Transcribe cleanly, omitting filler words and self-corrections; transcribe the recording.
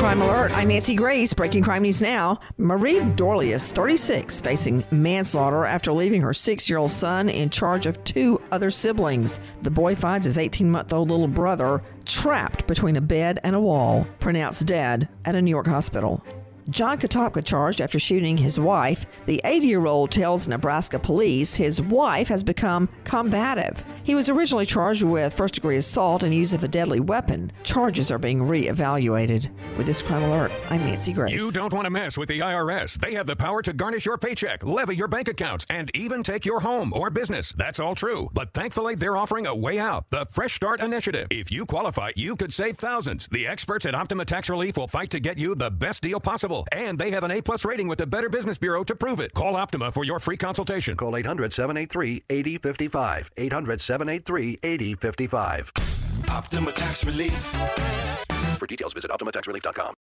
Crime Alert. I'm Nancy Grace. Breaking crime news now. Marie Dorlius, 36, facing manslaughter after leaving her 6-year-old son in charge of 2 other siblings. The boy finds his 18-month-old little brother trapped between a bed and a wall, pronounced dead at a New York hospital. John Katopka charged after shooting his wife. The 80-year-old tells Nebraska police his wife has become combative. He was originally charged with first-degree assault and use of a deadly weapon. Charges are being re-evaluated. With this Crime Alert, I'm Nancy Grace. You don't want to mess with the IRS. They have the power to garnish your paycheck, levy your bank accounts, and even take your home or business. That's all true. But thankfully, they're offering a way out, the Fresh Start Initiative. If you qualify, you could save thousands. The experts at Optima Tax Relief will fight to get you the best deal possible. And they have an A-plus rating with the Better Business Bureau to prove it. Call Optima for your free consultation. Call 800-783-8055. 800-783-8055. Optima Tax Relief. For details, visit OptimaTaxRelief.com.